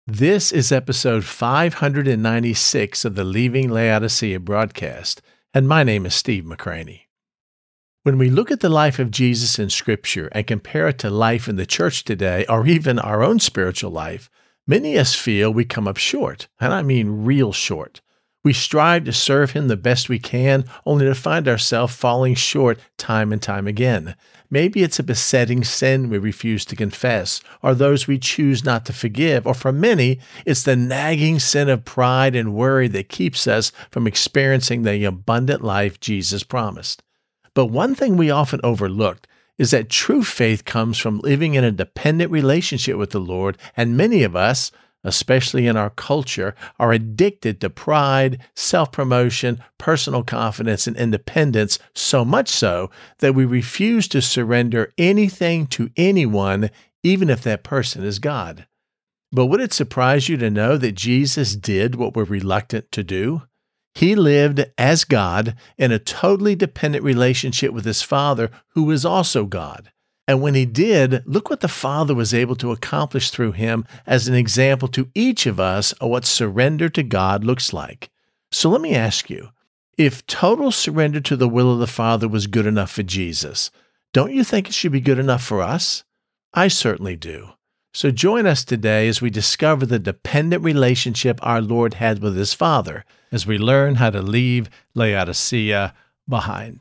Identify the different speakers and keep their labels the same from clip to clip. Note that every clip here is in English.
Speaker 1: This is episode 596 of the Leaving Laodicea broadcast, and my name is Steve McCraney. When we look at the life of Jesus in Scripture and compare it to life in the church today, or even our own spiritual life, many of us feel we come up short, and I mean real short. We strive to serve Him the best we can, only to find ourselves falling short time and time again. Maybe it's a besetting sin we refuse to confess, or those we choose not to forgive, or for many, it's the nagging sin of pride and worry that keeps us from experiencing the abundant life Jesus promised. But one thing we often overlook is that true faith comes from living in a dependent relationship with the Lord, and many of us, especially in our culture, are addicted to pride, self-promotion, personal confidence, and independence, so much so that we refuse to surrender anything to anyone, even if that person is God. But would it surprise you to know that Jesus did what we're reluctant to do? He lived as God in a totally dependent relationship with His Father, who is also God. And when He did, look what the Father was able to accomplish through Him as an example to each of us of what surrender to God looks like. So let me ask you, if total surrender to the will of the Father was good enough for Jesus, don't you think it should be good enough for us? I certainly do. So join us today as we discover the dependent relationship our Lord had with His Father, as we learn how to leave Laodicea behind.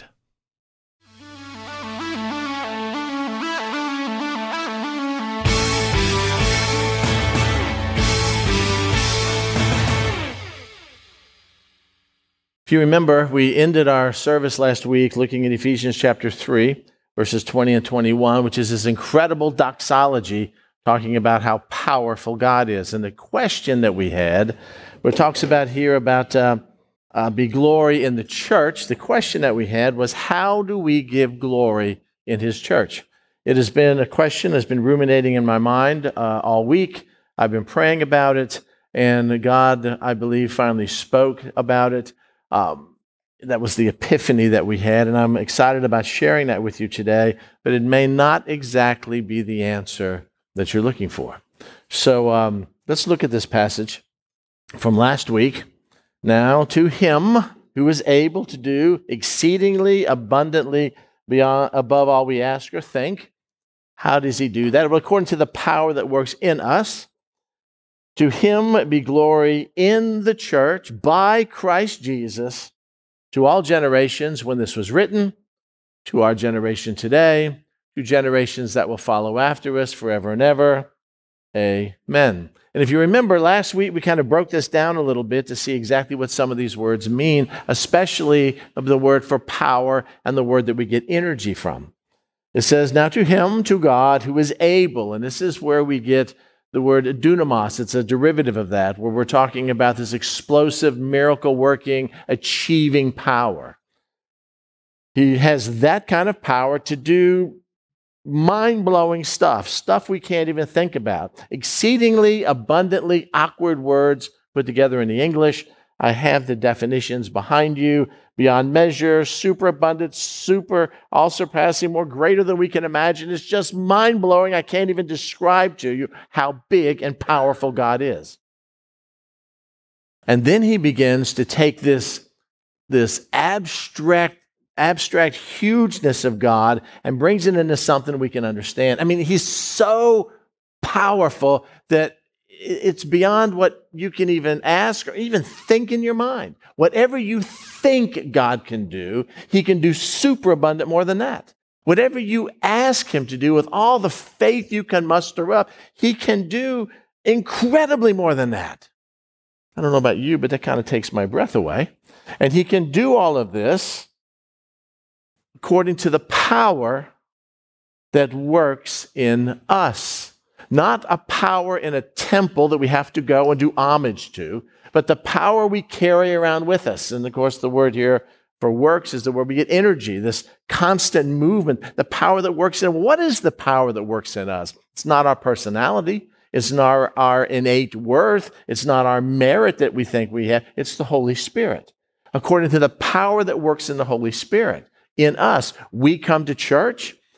Speaker 1: If you remember, we ended our service last week looking at Ephesians chapter 3, verses 20 and 21, which is this incredible doxology talking about how powerful God is. And the question that we had, where it talks about here about be glory in the church, the question that we had was, how do we give glory in His church? It has been a question that's been ruminating in my mind all week. I've been praying about it, and God, I believe, finally spoke about it. That was the epiphany that we had, and I'm excited about sharing that with you today, but it may not exactly be the answer that you're looking for. So let's look at this passage from last week. Now, to Him who is able to do exceedingly abundantly above all we ask or think. How does He do that? Well, according to the power that works in us. To Him be glory in the church by Christ Jesus to all generations when this was written, to our generation today, to generations that will follow after us forever and ever. Amen. And if you remember, last week we kind of broke this down a little bit to see exactly what some of these words mean, especially of the word for power and the word that we get energy from. It says, now to Him, to God, who is able, and this is where we get the word dunamos. It's a derivative of that, where we're talking about this explosive, miracle-working, achieving power. He has that kind of power to do mind-blowing stuff we can't even think about. Exceedingly, abundantly, awkward words put together in the English. I have the definitions behind you. Beyond measure, superabundant, super, all-surpassing, more greater than we can imagine. It's just mind-blowing. I can't even describe to you how big and powerful God is. And then He begins to take this abstract hugeness of God and brings it into something we can understand. I mean, He's so powerful that it's beyond what you can even ask or even think in your mind. Whatever you think God can do, He can do superabundant more than that. Whatever you ask Him to do with all the faith you can muster up, He can do incredibly more than that. I don't know about you, but that kind of takes my breath away. And He can do all of this according to the power that works in us. Not a power in a temple that we have to go and do homage to, but the power we carry around with us. And of course, the word here for works is the word we get energy, this constant movement, the power that works in. What is the power that works in us? It's not our personality. It's not our innate worth. It's not our merit that we think we have. It's the Holy Spirit. According to the power that works in the Holy Spirit in us, we come to church.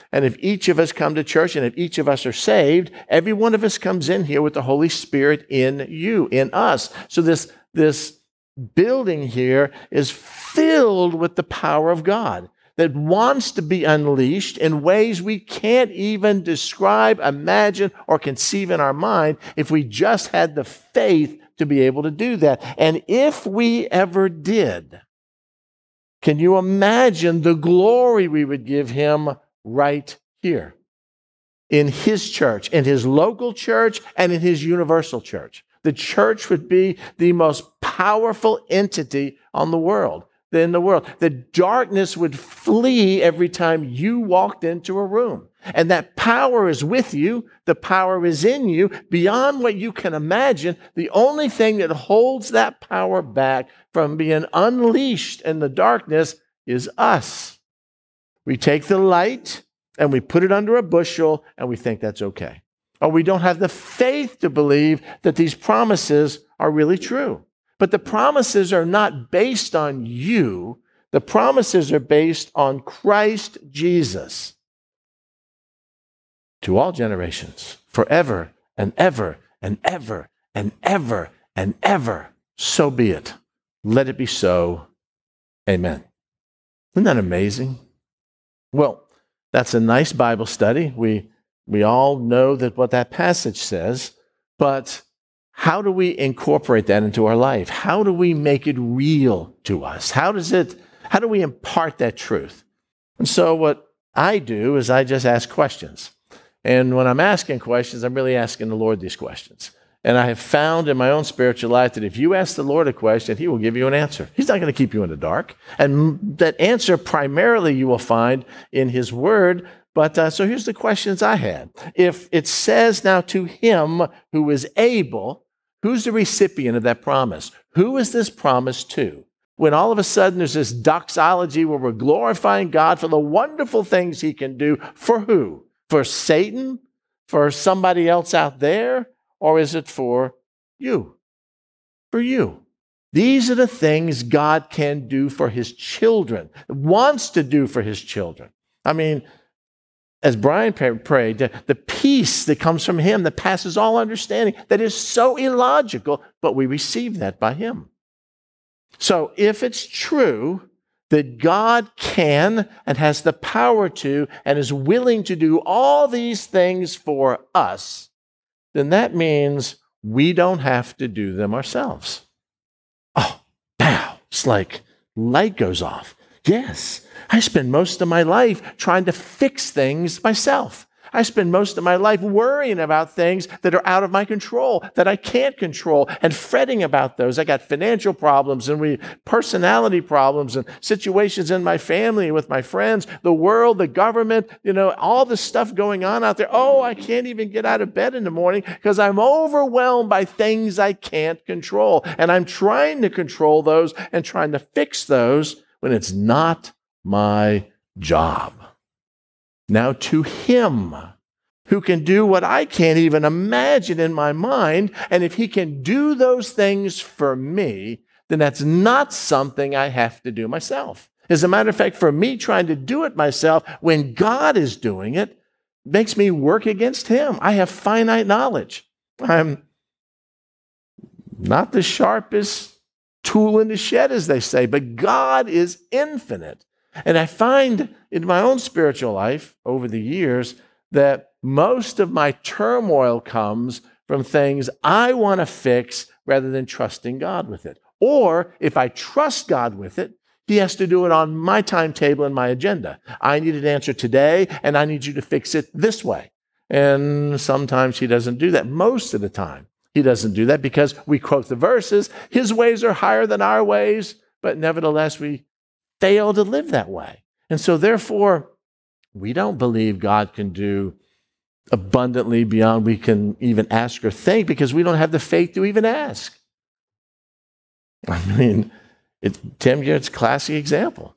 Speaker 1: And if each of us come to church and if each of us are saved, every one of us comes in here with the Holy Spirit in you, in us. So this building here is filled with the power of God that wants to be unleashed in ways we can't even describe, imagine, or conceive in our mind if we just had the faith to be able to do that. And if we ever did, can you imagine the glory we would give him right here in his church, in his local church, and in his universal church? The church would be the most powerful entity in the world. The darkness would flee every time you walked into a room. And that power is with you. The power is in you beyond what you can imagine. The only thing that holds that power back from being unleashed in the darkness is us. We take the light and we put it under a bushel and we think that's okay. Or we don't have the faith to believe that these promises are really true. But the promises are not based on you. The promises are based on Christ Jesus to all generations, forever and ever and ever and ever and ever. So be it. Let it be so. Amen. Isn't that amazing? Well, that's a nice Bible study. We all know that what that passage says, but how do we incorporate that into our life? How do we make it real to us? How do we impart that truth? And so what I do is I just ask questions. And when I'm asking questions, I'm really asking the Lord these questions. And I have found in my own spiritual life that if you ask the Lord a question, he will give you an answer. He's not going to keep you in the dark. And that answer primarily you will find in his word. But so here's the questions I had. If it says now to him who is able, who's the recipient of that promise? Who is this promise to? When all of a sudden there's this doxology where we're glorifying God for the wonderful things he can do, for who? For Satan? For somebody else out there? Or is it for you? For you. These are the things God can do for his children, wants to do for his children. I mean, as Brian prayed, the peace that comes from him that passes all understanding, that is so illogical, but we receive that by him. So if it's true that God can and has the power to and is willing to do all these things for us, then that means we don't have to do them ourselves. Oh, wow. It's like light goes off. Yes, I spend most of my life trying to fix things myself. I spend most of my life worrying about things that are out of my control, that I can't control, and fretting about those. I got financial problems and personality problems and situations in my family, with my friends, the world, the government, all the stuff going on out there. Oh, I can't even get out of bed in the morning because I'm overwhelmed by things I can't control. And I'm trying to control those and trying to fix those when it's not my job. Now to him who can do what I can't even imagine in my mind, and if he can do those things for me, then that's not something I have to do myself. As a matter of fact, for me trying to do it myself when God is doing it makes me work against him. I have finite knowledge. I'm not the sharpest tool in the shed, as they say, but God is infinite. And I find in my own spiritual life over the years that most of my turmoil comes from things I want to fix rather than trusting God with it. Or if I trust God with it, he has to do it on my timetable and my agenda. I need an answer today, and I need you to fix it this way. And sometimes he doesn't do that. Most of the time, he doesn't do that because we quote the verses, his ways are higher than our ways, but nevertheless, we fail to live that way. And so therefore, we don't believe God can do abundantly beyond we can even ask or think because we don't have the faith to even ask. I mean, Tim Garrett's a classic example.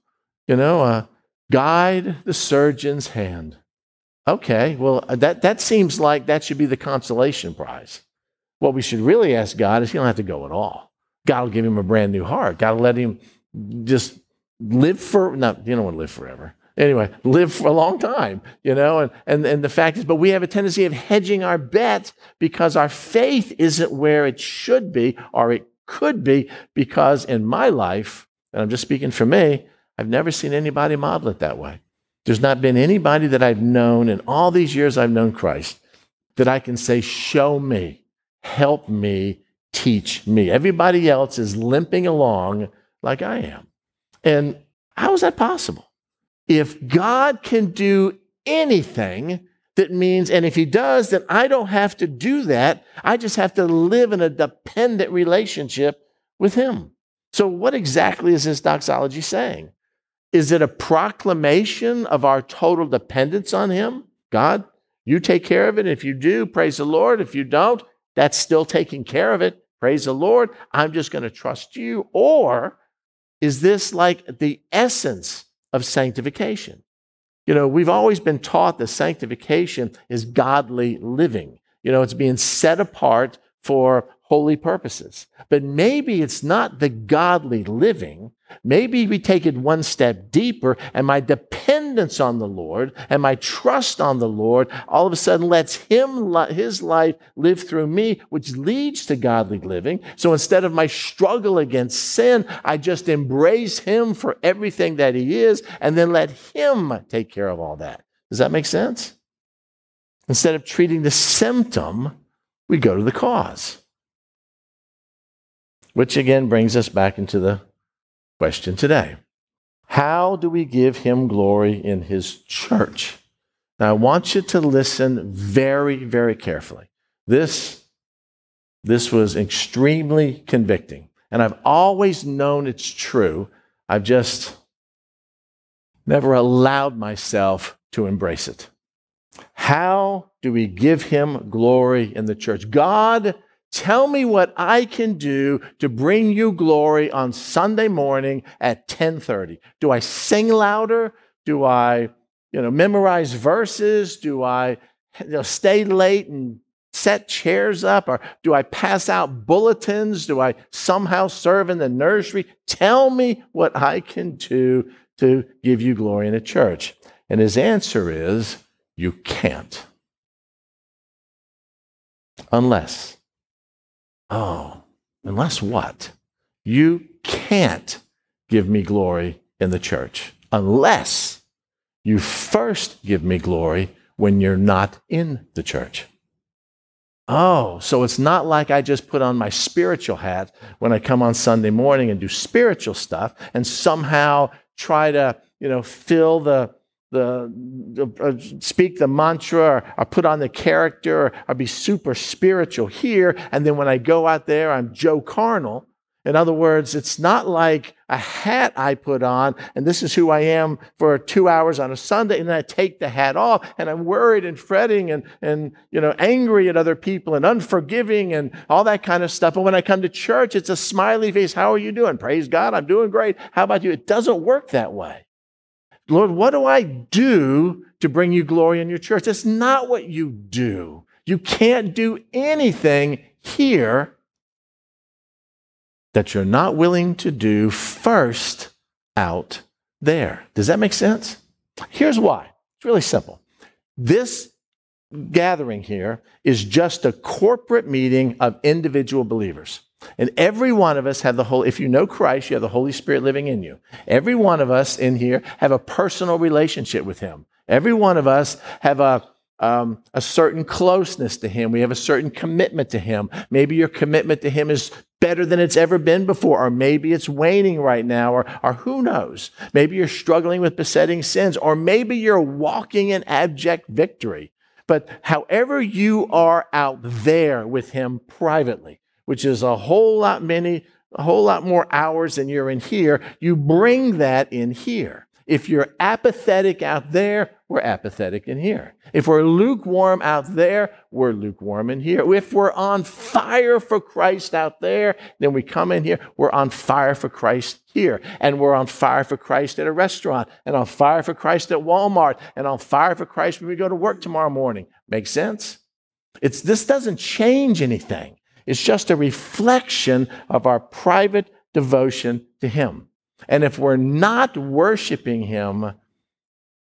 Speaker 1: Guide the surgeon's hand. Okay, well, that seems like that should be the consolation prize. What we should really ask God is he don't have to go at all. God will give him a brand new heart. God will let him just you don't want to live forever. Anyway, live for a long time, and the fact is, but we have a tendency of hedging our bet because our faith isn't where it should be, or it could be, because in my life, and I'm just speaking for me, I've never seen anybody model it that way. There's not been anybody that I've known in all these years I've known Christ that I can say, show me, help me, teach me. Everybody else is limping along like I am. And how is that possible? If God can do anything, that means, and if he does, then I don't have to do that. I just have to live in a dependent relationship with him. So what exactly is this doxology saying? Is it a proclamation of our total dependence on him? God, you take care of it. If you do, praise the Lord. If you don't, that's still taking care of it. Praise the Lord. I'm just going to trust you. Or is this like the essence of sanctification? We've always been taught that sanctification is godly living. It's being set apart for holy purposes. But maybe it's not the godly living. Maybe we take it one step deeper, and my dependence on the Lord and my trust on the Lord all of a sudden lets his life live through me, which leads to godly living. So instead of my struggle against sin, I just embrace him for everything that he is and then let him take care of all that. Does that make sense? Instead of treating the symptom, we go to the cause. Which again brings us back into the question today. How do we give him glory in his church? Now, I want you to listen very, very carefully. This was extremely convicting, and I've always known it's true. I've just never allowed myself to embrace it. How do we give him glory in the church? God, tell me what I can do to bring you glory on Sunday morning at 10:30. Do I sing louder? Do I, memorize verses? Do I stay late and set chairs up? Or do I pass out bulletins? Do I somehow serve in the nursery? Tell me what I can do to give you glory in a church. And his answer is, you can't. Unless what? You can't give me glory in the church unless you first give me glory when you're not in the church. Oh, so it's not like I just put on my spiritual hat when I come on Sunday morning and do spiritual stuff and somehow try to, fill speak the mantra or put on the character or be super spiritual here. And then when I go out there, I'm Joe Carnal. In other words, it's not like a hat I put on and this is who I am for 2 hours on a Sunday, and then I take the hat off and I'm worried and fretting and angry at other people and unforgiving and all that kind of stuff. But when I come to church, it's a smiley face. How are you doing? Praise God, I'm doing great. How about you? It doesn't work that way. Lord, what do I do to bring you glory in your church? That's not what you do. You can't do anything here that you're not willing to do first out there. Does that make sense? Here's why. It's really simple. This gathering here is just a corporate meeting of individual believers. And every one of us have if you know Christ, you have the Holy Spirit living in you. Every one of us in here have a personal relationship with him. Every one of us have a certain closeness to him. We have a certain commitment to him. Maybe your commitment to him is better than it's ever been before, or maybe it's waning right now, or who knows? Maybe you're struggling with besetting sins, or maybe you're walking in abject victory. But however you are out there with him privately, which is a whole lot more hours than you're in here, you bring that in here. If you're apathetic out there, we're apathetic in here. If we're lukewarm out there, we're lukewarm in here. If we're on fire for Christ out there, then we come in here, we're on fire for Christ here. And we're on fire for Christ at a restaurant, and on fire for Christ at Walmart, and on fire for Christ when we go to work tomorrow morning. Make sense? This doesn't change anything. It's just a reflection of our private devotion to him. And if we're not worshiping him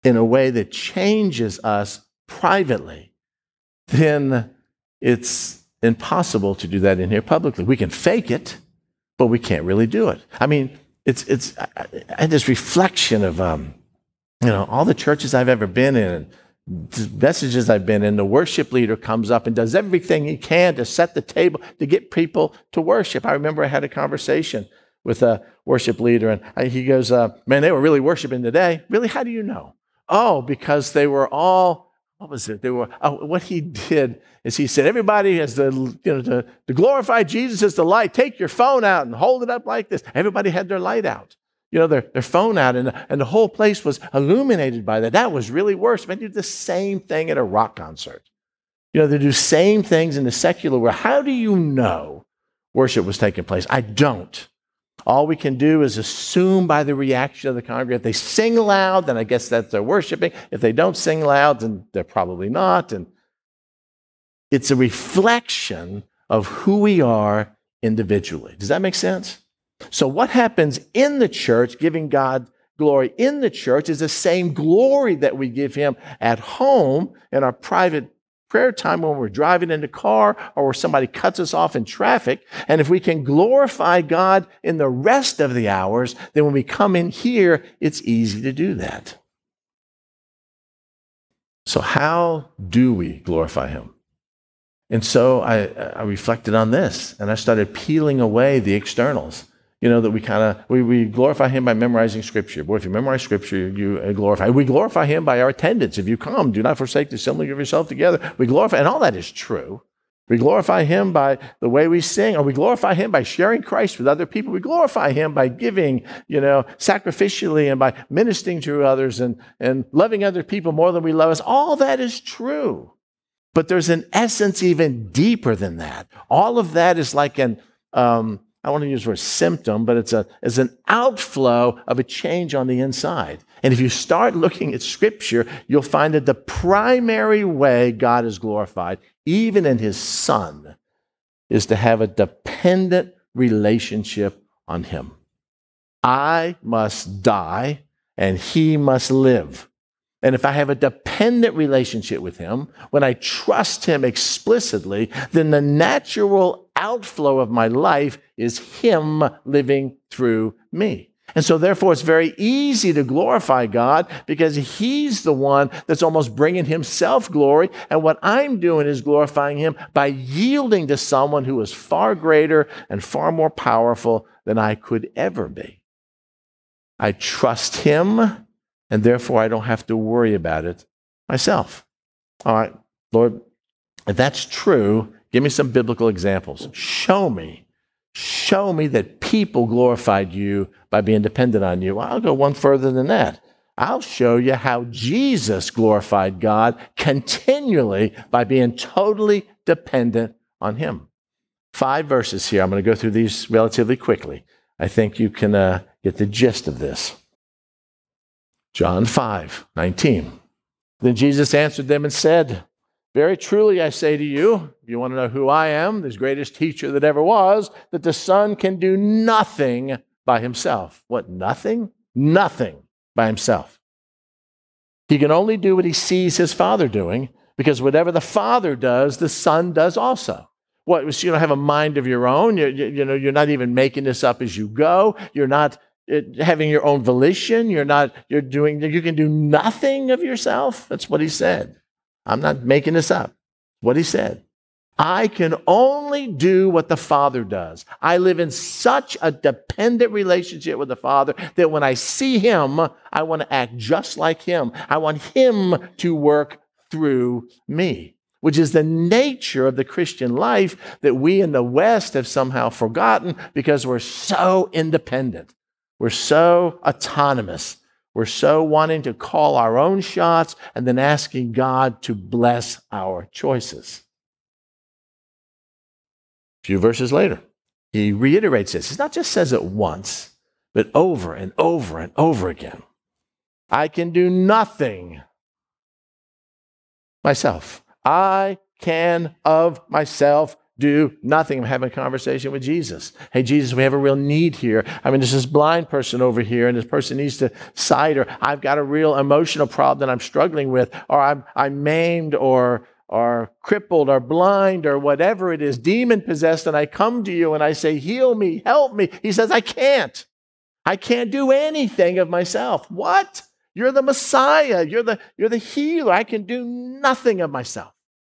Speaker 1: in a way that changes us privately, then it's impossible to do that in here publicly. We can fake it, but we can't really do it. I mean, it's this reflection of all the churches I've ever been in, messages I've been in. The worship leader comes up and does everything he can to set the table to get people to worship. I remember I had a conversation with a worship leader, and he goes, "Man, they were really worshiping today." Really? How do you know? Oh, because they were all. What was it? What he did is he said, everybody has to glorify Jesus as the light. Take your phone out and hold it up like this. Everybody had their light out, their phone out, and the whole place was illuminated by that. That was really worse. They do the same thing at a rock concert. They do same things in the secular world. How do you know worship was taking place? I don't. All we can do is assume by the reaction of the congregation. If they sing loud, then I guess that they're worshiping. If they don't sing loud, then they're probably not. And it's a reflection of who we are individually. Does that make sense? So what happens in the church, giving God glory in the church, is the same glory that we give him at home in our private prayer time when we're driving in the car or where somebody cuts us off in traffic. And if we can glorify God in the rest of the hours, then when we come in here, it's easy to do that. So how do we glorify him? And so I reflected on this, and I started peeling away the externals. That we glorify him by memorizing Scripture. Boy, if you memorize Scripture, you glorify. We glorify him by our attendance. If you come, do not forsake the assembling of yourself together. We glorify, and all that is true. We glorify him by the way we sing, or we glorify him by sharing Christ with other people. We glorify him by giving, sacrificially, and by ministering to others and loving other people more than we love us. All that is true. But there's an essence even deeper than that. All of that is like I want to use the word symptom, but it's an outflow of a change on the inside. And if you start looking at Scripture, you'll find that the primary way God is glorified, even in his Son, is to have a dependent relationship on him. I must die, and he must live. And if I have a dependent relationship with him, when I trust him explicitly, then the natural outflow of my life is him living through me. And so therefore, it's very easy to glorify God because he's the one that's almost bringing himself glory. And what I'm doing is glorifying him by yielding to someone who is far greater and far more powerful than I could ever be. I trust him, and therefore I don't have to worry about it myself. All right, Lord, if that's true, give me some biblical examples. Show me that people glorified you by being dependent on you. Well, I'll go one further than that. I'll show you how Jesus glorified God continually by being totally dependent on him. 5 verses here. I'm going to go through these relatively quickly. I think you can get the gist of this. John 5:19. Then Jesus answered them and said, "Very truly I say to you, if you want to know who I am, the greatest teacher that ever was, that the Son can do nothing by himself." What, nothing? Nothing by himself. He can only do what he sees his Father doing, because whatever the Father does, the Son does also. What, you don't have a mind of your own. You're not even making this up as you go. You're not having your own volition. You can do nothing of yourself. That's what he said. I'm not making this up. What he said. I can only do what the Father does. I live in such a dependent relationship with the Father that when I see him, I want to act just like him. I want him to work through me, which is the nature of the Christian life that we in the West have somehow forgotten because we're so independent. We're so autonomous. We're so wanting to call our own shots and then asking God to bless our choices. A few verses later, he reiterates this. He not just says it once, but over and over and over again. I can do nothing myself. I can of myself do nothing. I'm having a conversation with Jesus. Hey, Jesus, we have a real need here. I mean, there's this blind person over here, and this person needs to sight, or I've got a real emotional problem that I'm struggling with, or I'm maimed or crippled or blind or whatever it is, demon-possessed, and I come to you and I say, heal me, help me. He says, I can't. I can't do anything of myself. What? You're the Messiah. You're the healer. I can do nothing of myself.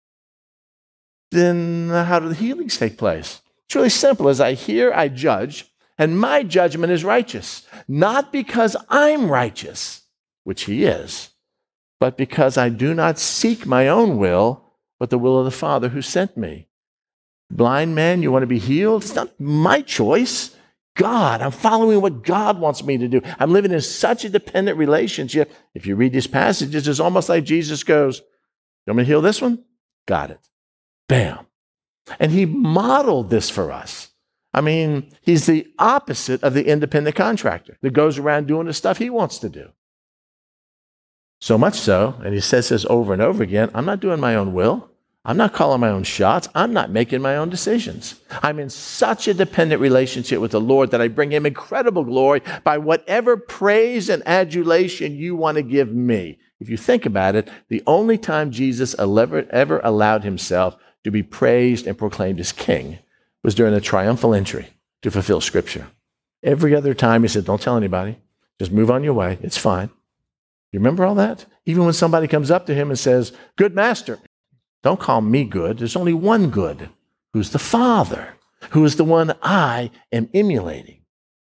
Speaker 1: Then how do the healings take place? It's really simple. As I hear, I judge, and my judgment is righteous. Not because I'm righteous, which he is, but because I do not seek my own will, but the will of the Father who sent me. Blind man, you want to be healed? It's not my choice. God, I'm following what God wants me to do. I'm living in such a dependent relationship. If you read these passages, it's almost like Jesus goes, you want me to heal this one? Got it. Bam. And he modeled this for us. I mean, he's the opposite of the independent contractor that goes around doing the stuff he wants to do. So much so, and he says this over and over again, I'm not doing my own will. I'm not calling my own shots. I'm not making my own decisions. I'm in such a dependent relationship with the Lord that I bring him incredible glory by whatever praise and adulation you want to give me. If you think about it, the only time Jesus ever allowed himself to be praised and proclaimed as king was during the triumphal entry to fulfill Scripture. Every other time he said, don't tell anybody. Just move on your way. It's fine. You remember all that? Even when somebody comes up to him and says, good master, don't call me good. There's only one good, who's the Father, who is the one I am emulating.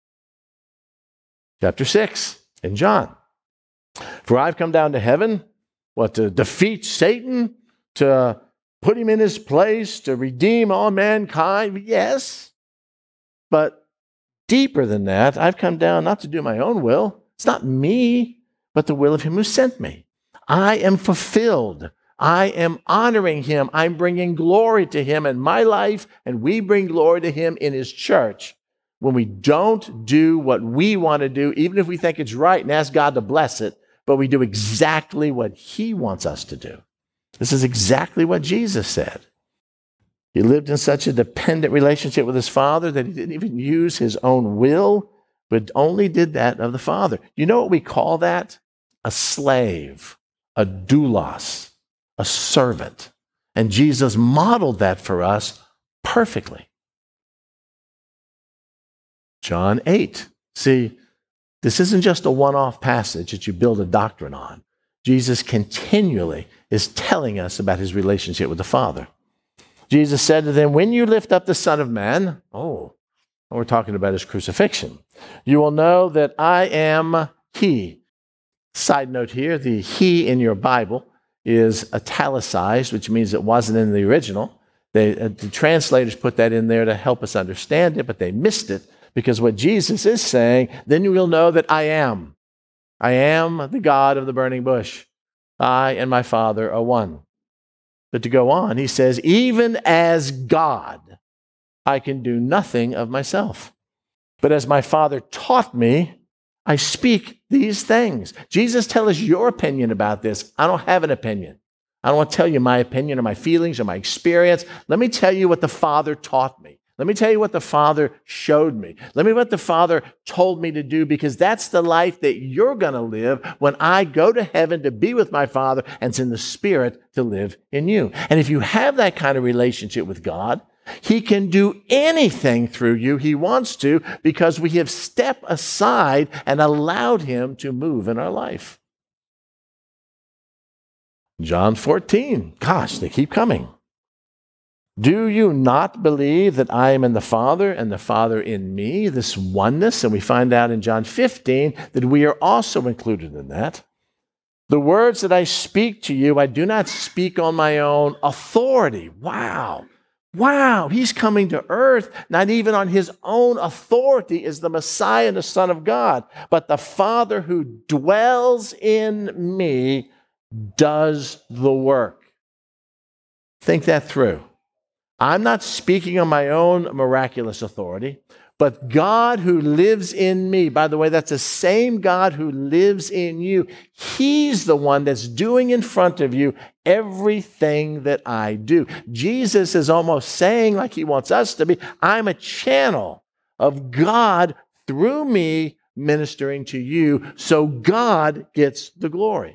Speaker 1: Chapter 6 in John. For I've come down to heaven, to defeat Satan, to put him in his place, to redeem all mankind. Yes, but deeper than that, I've come down not to do my own will. It's not me, but the will of him who sent me. I am fulfilled. I am honoring him. I'm bringing glory to him in my life, and we bring glory to him in his church. When we don't do what we want to do, even if we think it's right and ask God to bless it, but we do exactly what he wants us to do. This is exactly what Jesus said. He lived in such a dependent relationship with his Father that he didn't even use his own will, but only did that of the Father. You know what we call that? A slave, a doulos, a servant. And Jesus modeled that for us perfectly. John 8. See, this isn't just a one-off passage that you build a doctrine on. Jesus continually is telling us about his relationship with the Father. Jesus said to them, when you lift up the Son of Man, we're talking about his crucifixion, you will know that I am he. Side note here, the he in your Bible is italicized, which means it wasn't in the original. The translators put that in there to help us understand it, but they missed it because what Jesus is saying, then you will know that I am. I am the God of the burning bush. I and my Father are one. But to go on, he says, even as God, I can do nothing of myself. But as my Father taught me, I speak these things. Jesus, tell us your opinion about this. I don't have an opinion. I don't want to tell you my opinion or my feelings or my experience. Let me tell you what the Father taught me. Let me tell you what the Father showed me. Let me what the Father told me to do, because that's the life that you're going to live when I go to heaven to be with my Father and send the Spirit to live in you. And if you have that kind of relationship with God, he can do anything through you he wants to, because we have stepped aside and allowed him to move in our life. John 14. Gosh, they keep coming. Do you not believe that I am in the Father and the Father in me? This oneness, and we find out in John 15 that we are also included in that. The words that I speak to you, I do not speak on my own authority. Wow, he's coming to earth, not even on his own authority as the Messiah and the Son of God, but the Father who dwells in me does the work. Think that through. I'm not speaking on my own miraculous authority. But God who lives in me, by the way, that's the same God who lives in you. He's the one that's doing in front of you everything that I do. Jesus is almost saying, like he wants us to be, I'm a channel of God through me ministering to you, so God gets the glory.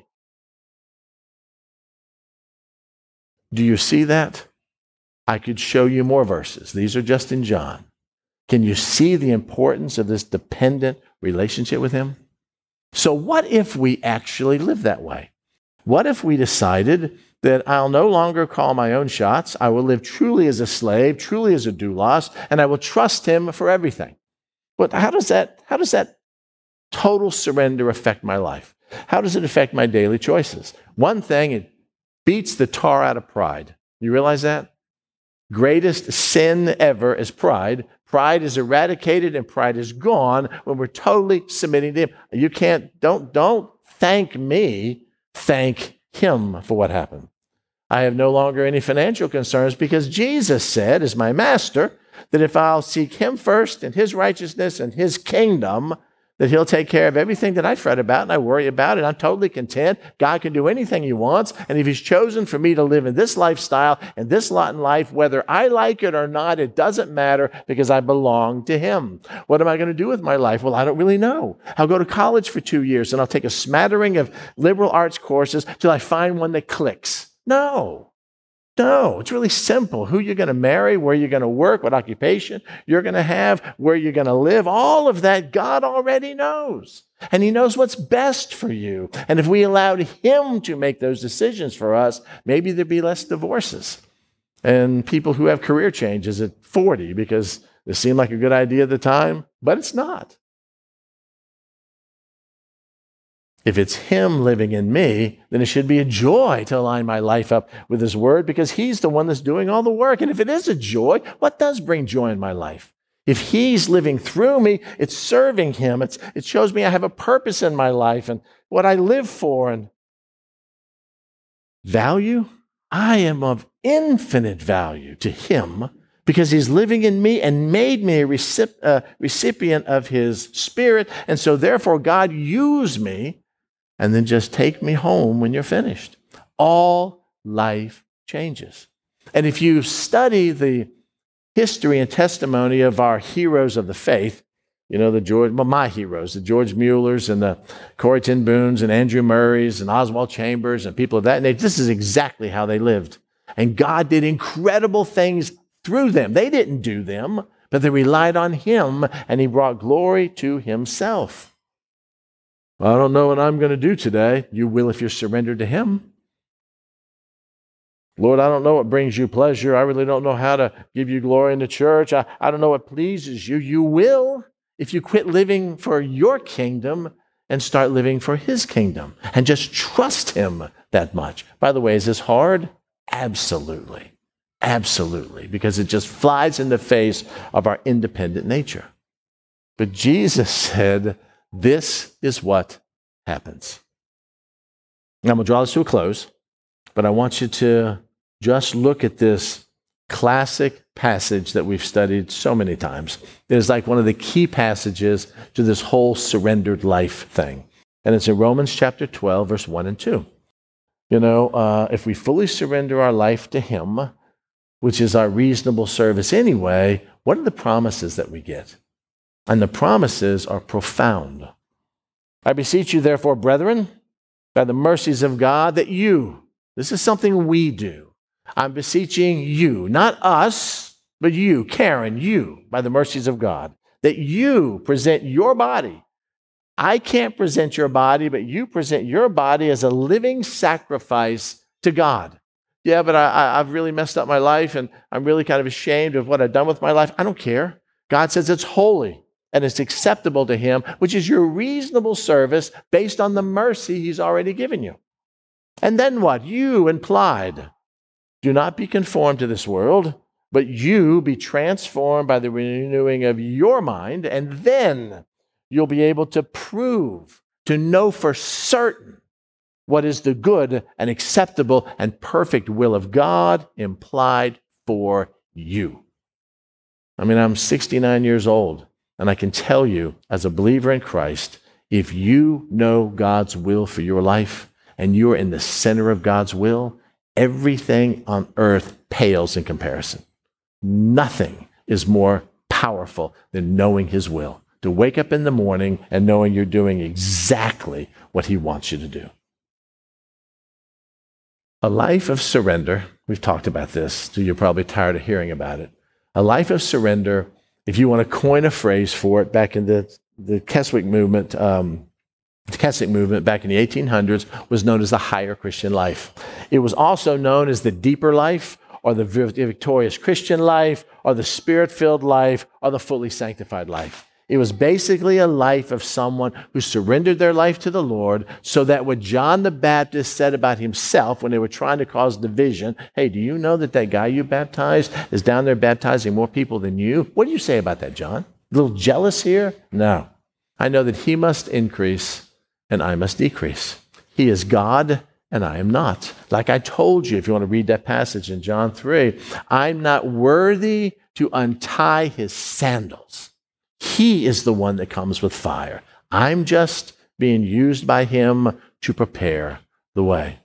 Speaker 1: Do you see that? I could show you more verses. These are just in John. Can you see the importance of this dependent relationship with him? So what if we actually live that way? What if we decided that I'll no longer call my own shots, I will live truly as a slave, truly as a doulos, and I will trust him for everything? But how does that total surrender affect my life? How does it affect my daily choices? One thing, it beats the tar out of pride. You realize that? Greatest sin ever is pride. Pride is eradicated and pride is gone when we're totally submitting to him. Don't thank me, thank him for what happened. I have no longer any financial concerns because Jesus said, as my master, that if I'll seek him first and his righteousness and his kingdom, that he'll take care of everything that I fret about and I worry about, and I'm totally content. God can do anything he wants, and if he's chosen for me to live in this lifestyle and this lot in life, whether I like it or not, it doesn't matter because I belong to him. What am I going to do with my life? Well, I don't really know. I'll go to college for 2 years, and I'll take a smattering of liberal arts courses till I find one that clicks. No, it's really simple. Who you're going to marry, where you're going to work, what occupation you're going to have, where you're going to live, all of that God already knows. And he knows what's best for you. And if we allowed him to make those decisions for us, maybe there'd be less divorces and people who have career changes at 40 because it seemed like a good idea at the time, but it's not. If it's him living in me, then it should be a joy to align my life up with his word because he's the one that's doing all the work. And if it is a joy, what does bring joy in my life? If he's living through me, it's serving him. It shows me I have a purpose in my life and what I live for. And value, I am of infinite value to him because he's living in me and made me a recipient of his spirit. And so therefore, God, use me and then just take me home when you're finished. All life changes. And if you study the history and testimony of our heroes of the faith, you know, my heroes, the George Muellers and the Corrie ten Boones and Andrew Murrays and Oswald Chambers and people of that nature, this is exactly how they lived. And God did incredible things through them. They didn't do them, but they relied on him, and he brought glory to himself. I don't know what I'm going to do today. You will if you're surrendered to him. Lord, I don't know what brings you pleasure. I really don't know how to give you glory in the church. I don't know what pleases you. You will if you quit living for your kingdom and start living for his kingdom and just trust him that much. By the way, is this hard? Absolutely. Absolutely. Because it just flies in the face of our independent nature. But Jesus said, this is what happens. Now, I'm going to draw this to a close, but I want you to just look at this classic passage that we've studied so many times. It is like one of the key passages to this whole surrendered life thing. And it's in Romans chapter 12, verse 1 and 2. You know, if we fully surrender our life to him, which is our reasonable service anyway, what are the promises that we get? And the promises are profound. I beseech you, therefore, brethren, by the mercies of God, that you, this is something we do. I'm beseeching you, not us, but you, Karen, you, by the mercies of God, that you present your body. I can't present your body, but you present your body as a living sacrifice to God. Yeah, but I've really messed up my life, and I'm really kind of ashamed of what I've done with my life. I don't care. God says it's holy and it's acceptable to him, which is your reasonable service based on the mercy he's already given you. And then what? You implied. Do not be conformed to this world, but you be transformed by the renewing of your mind, and then you'll be able to prove, to know for certain what is the good and acceptable and perfect will of God implied for you. I mean, I'm 69 years old. And I can tell you, as a believer in Christ, if you know God's will for your life and you're in the center of God's will, everything on earth pales in comparison. Nothing is more powerful than knowing his will. To wake up in the morning and knowing you're doing exactly what he wants you to do. A life of surrender, we've talked about this, so you're probably tired of hearing about it. A life of surrender, if you want to coin a phrase for it, back in the Keswick movement, back in the 1800s, was known as the higher Christian life. It was also known as the deeper life, or the victorious Christian life, or the spirit-filled life, or the fully sanctified life. It was basically a life of someone who surrendered their life to the Lord so that what John the Baptist said about himself when they were trying to cause division, hey, do you know that guy you baptized is down there baptizing more people than you? What do you say about that, John? A little jealous here? No. I know that he must increase and I must decrease. He is God and I am not. Like I told you, if you want to read that passage in John 3, I'm not worthy to untie his sandals. He is the one that comes with fire. I'm just being used by him to prepare the way.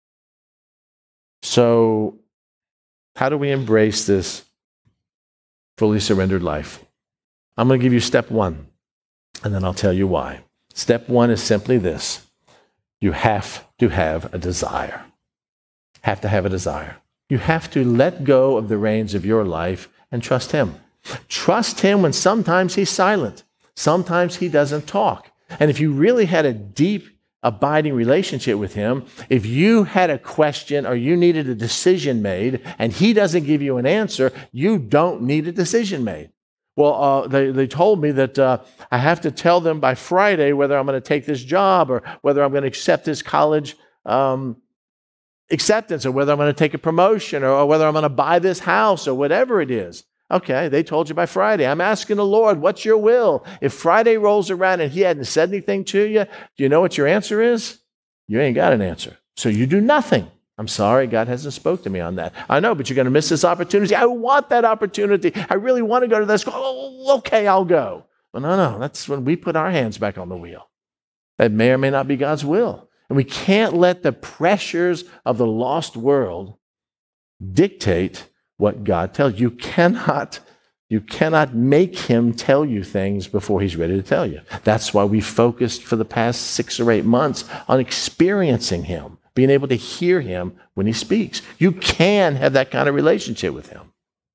Speaker 1: So, how do we embrace this fully surrendered life? I'm going to give you step one, and then I'll tell you why. Step one is simply this. You have to have a desire. Have to have a desire. You have to let go of the reins of your life and trust him. Trust him when sometimes he's silent. Sometimes he doesn't talk. And if you really had a deep, abiding relationship with him, if you had a question or you needed a decision made and he doesn't give you an answer, you don't need a decision made. Well, they told me that I have to tell them by Friday whether I'm going to take this job or whether I'm going to accept this college acceptance or whether I'm going to take a promotion or whether I'm going to buy this house or whatever it is. Okay, they told you by Friday. I'm asking the Lord, what's your will? If Friday rolls around and he hadn't said anything to you, do you know what your answer is? You ain't got an answer. So you do nothing. I'm sorry, God hasn't spoke to me on that. I know, but you're going to miss this opportunity. I want that opportunity. I really want to go to that school. Oh, okay, I'll go. Well, no, that's when we put our hands back on the wheel. That may or may not be God's will. And we can't let the pressures of the lost world dictate what God tells you. You cannot make him tell you things before he's ready to tell you. That's why we focused for the past 6 or 8 months on experiencing him, being able to hear him when he speaks. You can have that kind of relationship with him.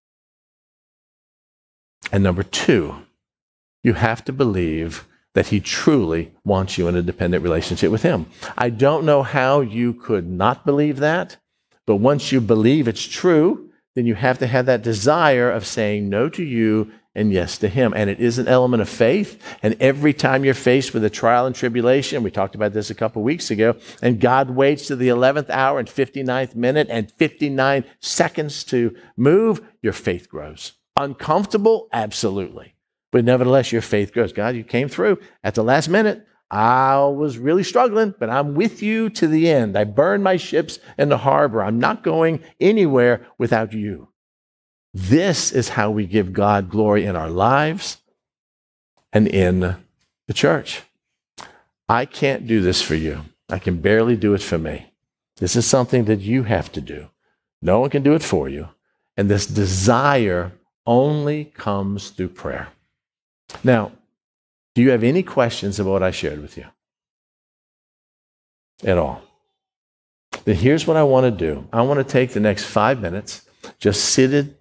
Speaker 1: And number 2, you have to believe that he truly wants you in a dependent relationship with him. I don't know how you could not believe that, but once you believe it's true, then you have to have that desire of saying no to you and yes to him. And it is an element of faith. And every time you're faced with a trial and tribulation, we talked about this a couple weeks ago, and God waits to the 11th hour and 59th minute and 59 seconds to move, your faith grows. Uncomfortable? Absolutely. But nevertheless, your faith grows. God, you came through at the last minute. I was really struggling, but I'm with you to the end. I burned my ships in the harbor. I'm not going anywhere without you. This is how we give God glory in our lives and in the church. I can't do this for you. I can barely do it for me. This is something that you have to do. No one can do it for you. And this desire only comes through prayer. Now, do you have any questions about what I shared with you? At all? Then here's what I want to do. I want to take the next 5 minutes, just seated.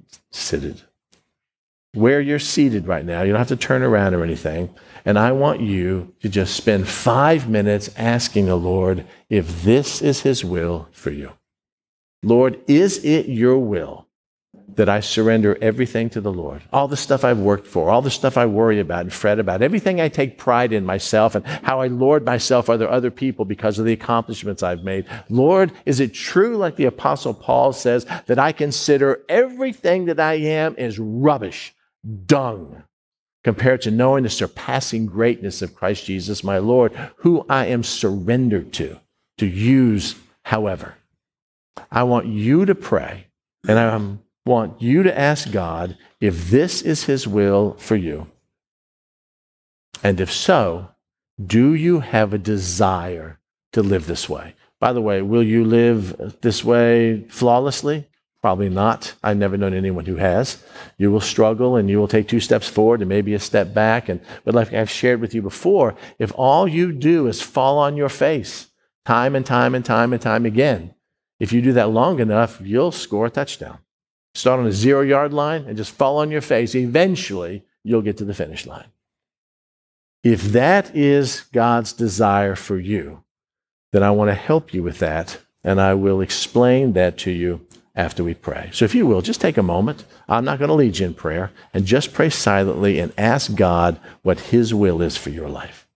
Speaker 1: Where you're seated right now, you don't have to turn around or anything. And I want you to just spend 5 minutes asking the Lord if this is his will for you. Lord, is it your will that I surrender everything to the Lord? All the stuff I've worked for, all the stuff I worry about and fret about, everything I take pride in myself and how I lord myself over other people because of the accomplishments I've made. Lord, is it true, like the Apostle Paul says, that I consider everything that I am is rubbish, dung, compared to knowing the surpassing greatness of Christ Jesus, my Lord, who I am surrendered to use however? I want you to pray, and I want you to ask God if this is his will for you. And if so, do you have a desire to live this way? By the way, will you live this way flawlessly? Probably not. I've never known anyone who has. You will struggle and you will take 2 steps forward and maybe a step back. But like I've shared with you before, if all you do is fall on your face time and time and time and time again, if you do that long enough, you'll score a touchdown. Start on a 0-yard line and just fall on your face. Eventually, you'll get to the finish line. If that is God's desire for you, then I want to help you with that, and I will explain that to you after we pray. So if you will, just take a moment. I'm not going to lead you in prayer, and just pray silently and ask God what His will is for your life.